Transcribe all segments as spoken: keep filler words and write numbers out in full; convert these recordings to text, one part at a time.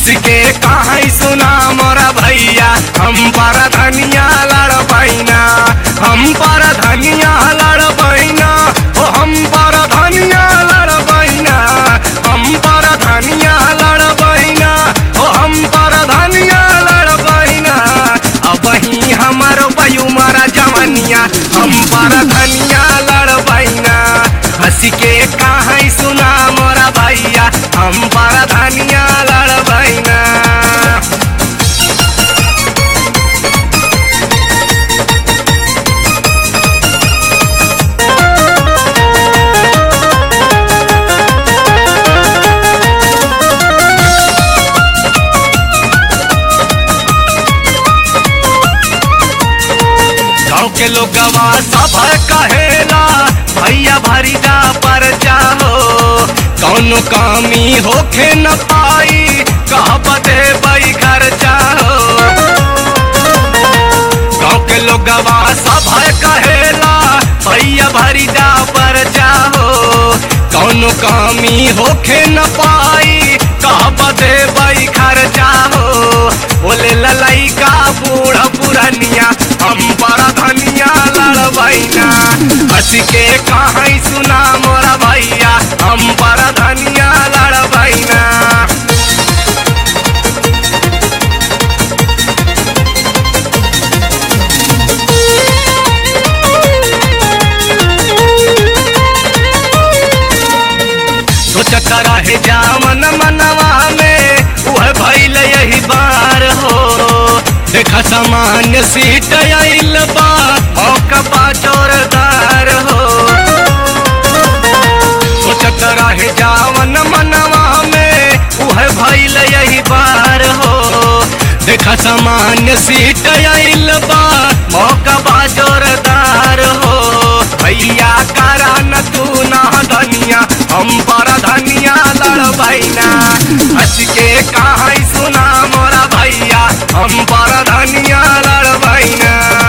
हंस के कहीं सुना मोरा भैया हम पर धनिया लड़ पैना हम पर धनिया लड़ पैना ओ हम पर धनिया लड़ पैना हम पर धनिया लड़ पैना ओ हम पर धनिया लड़ पैना अब ही हमार बयू मारा जवनिया हम पर धनिया लड़ पैना हंस के कहीं सुना मोरा भैया हम पर धनिया लड़ पैना। गाँव के लोगवा सब कहेला भैया भरीदा पर जाओ कौनो कामी होखे न पाई कह बदे बई घर जाओ। गाँव के लोगवा सब कहेला भैया भरीदा पर जाओ कौनो कामी होखे न पाई कह बदे बई घर जाओ। बोले ललाई का बूढ़ पुरनिया हम बड़ा धनिया लड़बैना हंस के कहीं सुना मोरा भैया हम बड़ा धनिया लड़बैना। सोचत रहे जामन मनवा में वह भइल यही बार हो देखा सामान्य सीट आइल बा मौका बा जोरदार हो। सोचत रहे जावन मनवा में वह भइल यही बार हो देखा सामान्य सीट आइल बा मौका बा जोरदार हो। भैया करा न तू ना धनिया हम पर धनिया लड़बैना हंस के कहीं सुना मोरा भैया हम पर धनिया लड़बैना।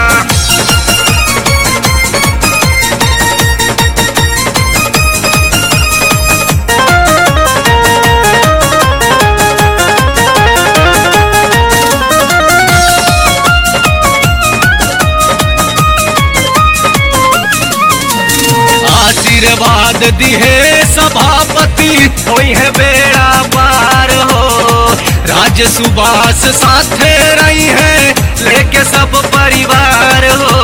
आशीर्वाद दिहे सभापति होई है बेड़ा पार हो राज सुबास साथे रही है लेके सब परिवार हो।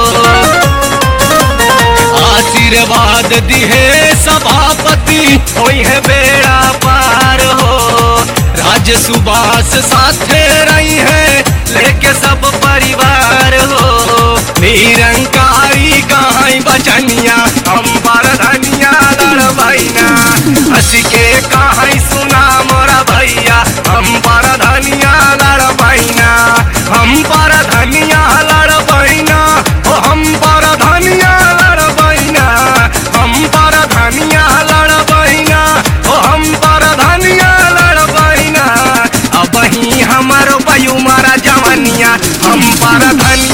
आशीर्वाद दिहे सभापति होई है बेड़ा पार हो राज सुबास साथे रही है लेके सब परिवार हो। निरंकारी कहीं बचनिया हम पर धनिया लड़बैना हंस के कहीं सुना मोरा भैया हम पर धनिया लड़बैना हम पर धनिया लड़बैना ओ हम पर धनिया लड़बैना हम पर धनिया लड़बैना ओ हम पर धनिया लड़बैना अब ही हमारो बयू मारा जवनिया हम पर धनिया